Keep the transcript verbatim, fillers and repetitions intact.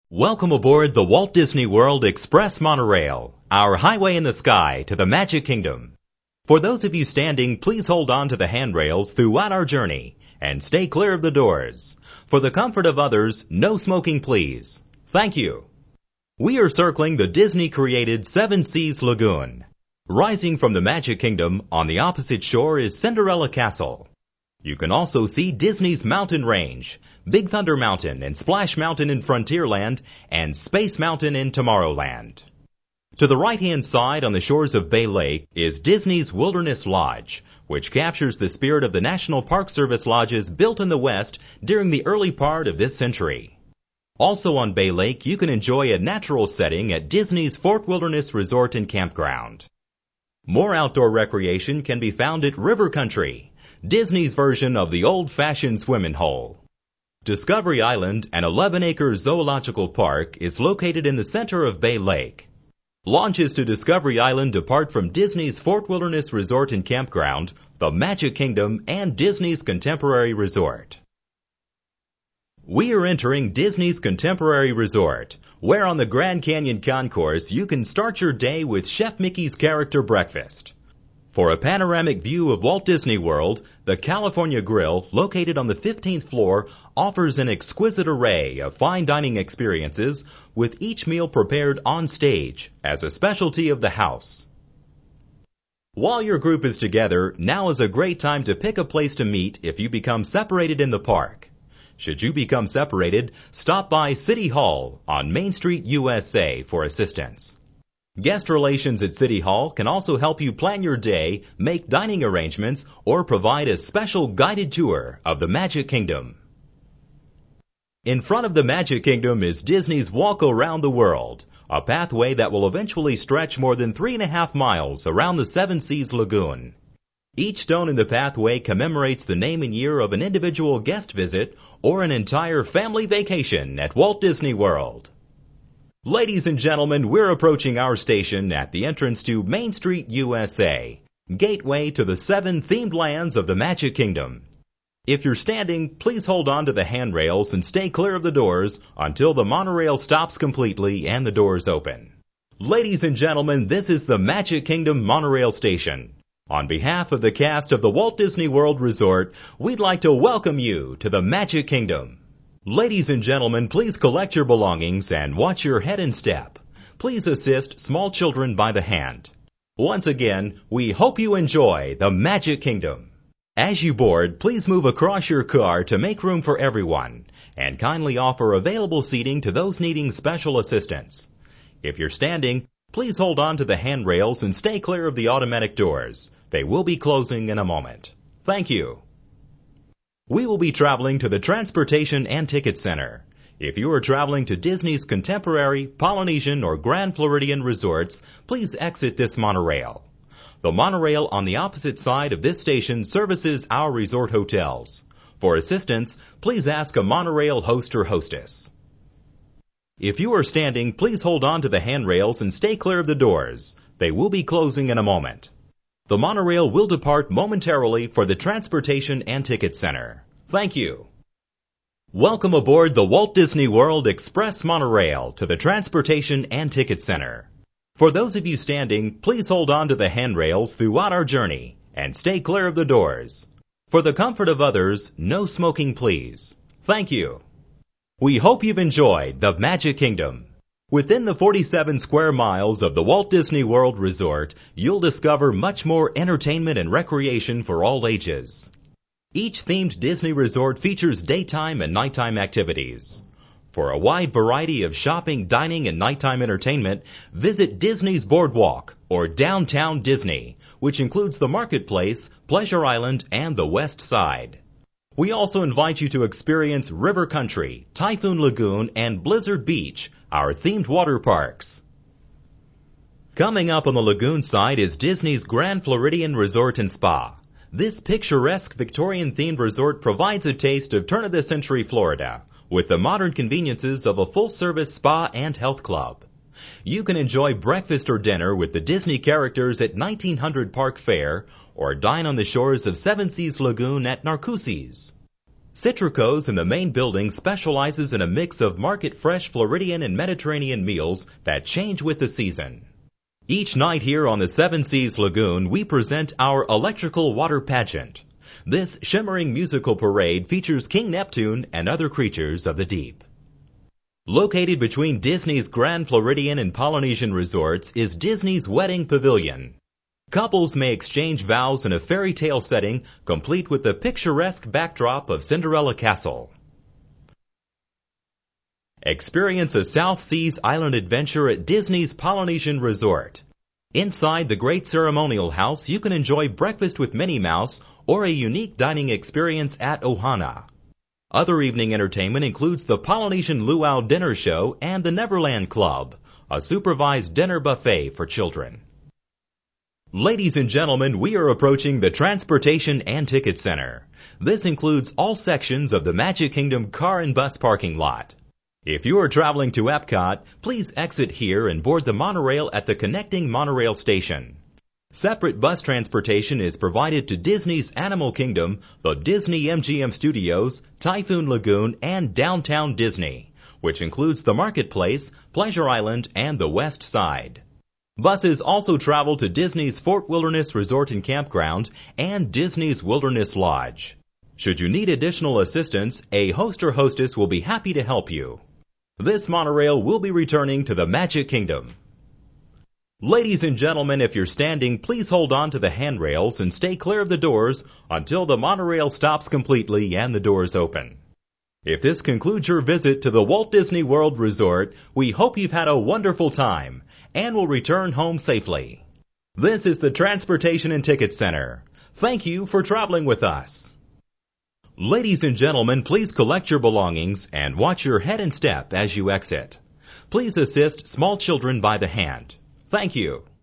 Welcome aboard the Walt Disney World Express Monorail, our highway in the sky to the Magic Kingdom. For those of you standing, please hold on to the handrails throughout our journey and stay clear of the doors. For the comfort of others, no smoking please. Thank you. We are circling the Disney-created Seven Seas Lagoon. Rising from the Magic Kingdom, on the opposite shore is Cinderella Castle. You can also see Disney's Mountain Range, Big Thunder Mountain and Splash Mountain in Frontierland, and Space Mountain in Tomorrowland. To the right-hand side on the shores of Bay Lake is Disney's Wilderness Lodge, which captures the spirit of the National Park Service lodges built in the West during the early part of this century. Also on Bay Lake, you can enjoy a natural setting at Disney's Fort Wilderness Resort and Campground. More outdoor recreation can be found at River Country, Disney's version of the old-fashioned swimming hole. Discovery Island, an eleven-acre zoological park, is located in the center of Bay Lake. Launches to Discovery Island depart from Disney's Fort Wilderness Resort and Campground, the Magic Kingdom, and Disney's Contemporary Resort. We are entering Disney's Contemporary Resort, where on the Grand Canyon Concourse you can start your day with Chef Mickey's Character Breakfast. For a panoramic view of Walt Disney World, the California Grill, located on the fifteenth floor, offers an exquisite array of fine dining experiences, with each meal prepared on stage as a specialty of the house. While your group is together, now is a great time to pick a place to meet if you become separated in the park. Should you become separated, stop by City Hall on Main Street, U S A for assistance. Guest relations at City Hall can also help you plan your day, make dining arrangements, or provide a special guided tour of the Magic Kingdom. In front of the Magic Kingdom is Disney's Walk Around the World, a pathway that will eventually stretch more than three and a half miles around the Seven Seas Lagoon. Each stone in the pathway commemorates the name and year of an individual guest visit or an entire family vacation at Walt Disney World. Ladies and gentlemen, we're approaching our station at the entrance to Main Street, U S A, gateway to the seven themed lands of the Magic Kingdom. If you're standing, please hold on to the handrails and stay clear of the doors until the monorail stops completely and the doors open. Ladies and gentlemen, this is the Magic Kingdom Monorail Station. On behalf of the cast of the Walt Disney World Resort, we'd like to welcome you to the Magic Kingdom. Ladies and gentlemen, please collect your belongings and watch your head and step. Please assist small children by the hand. Once again, we hope you enjoy the Magic Kingdom. As you board, please move across your car to make room for everyone, and kindly offer available seating to those needing special assistance. If you're standing, please hold on to the handrails and stay clear of the automatic doors. They will be closing in a moment. Thank you. We will be traveling to the Transportation and Ticket Center. If you are traveling to Disney's Contemporary, Polynesian, or Grand Floridian resorts, please exit this monorail. The monorail on the opposite side of this station services our resort hotels. For assistance, please ask a monorail host or hostess. If you are standing, please hold on to the handrails and stay clear of the doors. They will be closing in a moment. The monorail will depart momentarily for the Transportation and Ticket Center. Thank you. Welcome aboard the Walt Disney World Express Monorail to the Transportation and Ticket Center. For those of you standing, please hold on to the handrails throughout our journey and stay clear of the doors. For the comfort of others, no smoking please. Thank you. We hope you've enjoyed the Magic Kingdom. Within the forty-seven square miles of the Walt Disney World Resort, you'll discover much more entertainment and recreation for all ages. Each themed Disney resort features daytime and nighttime activities. For a wide variety of shopping, dining, and nighttime entertainment, visit Disney's Boardwalk or Downtown Disney, which includes the Marketplace, Pleasure Island, and the West Side. We also invite you to experience River Country, Typhoon Lagoon, and Blizzard Beach, our themed water parks. Coming up on the lagoon side is Disney's Grand Floridian Resort and Spa. This picturesque Victorian-themed resort provides a taste of turn-of-the-century Florida, with the modern conveniences of a full-service spa and health club. You can enjoy breakfast or dinner with the Disney characters at nineteen hundred Park Fair, or dine on the shores of Seven Seas Lagoon at Narcoossee's. Citrico's in the main building specializes in a mix of market-fresh Floridian and Mediterranean meals that change with the season. Each night here on the Seven Seas Lagoon, we present our electrical water pageant. This shimmering musical parade features King Neptune and other creatures of the deep. Located between Disney's Grand Floridian and Polynesian resorts is Disney's Wedding Pavilion. Couples may exchange vows in a fairy tale setting, complete with the picturesque backdrop of Cinderella Castle. Experience a South Seas island adventure at Disney's Polynesian Resort. Inside the Great Ceremonial House, you can enjoy breakfast with Minnie Mouse or a unique dining experience at Ohana. Other evening entertainment includes the Polynesian Luau Dinner Show and the Neverland Club, a supervised dinner buffet for children. Ladies and gentlemen, we are approaching the Transportation and Ticket Center. This includes all sections of the Magic Kingdom car and bus parking lot. If you are traveling to Epcot, please exit here and board the monorail at the connecting monorail station. Separate bus transportation is provided to Disney's Animal Kingdom, the Disney M G M Studios, Typhoon Lagoon, and Downtown Disney, which includes the Marketplace, Pleasure Island, and the West Side. Buses also travel to Disney's Fort Wilderness Resort and Campground and Disney's Wilderness Lodge. Should you need additional assistance, a host or hostess will be happy to help you. This monorail will be returning to the Magic Kingdom. Ladies and gentlemen, if you're standing, please hold on to the handrails and stay clear of the doors until the monorail stops completely and the doors open. If this concludes your visit to the Walt Disney World Resort, we hope you've had a wonderful time and will return home safely. This is the Transportation and Ticket Center. Thank you for traveling with us. Ladies and gentlemen, please collect your belongings and watch your head and step as you exit. Please assist small children by the hand. Thank you.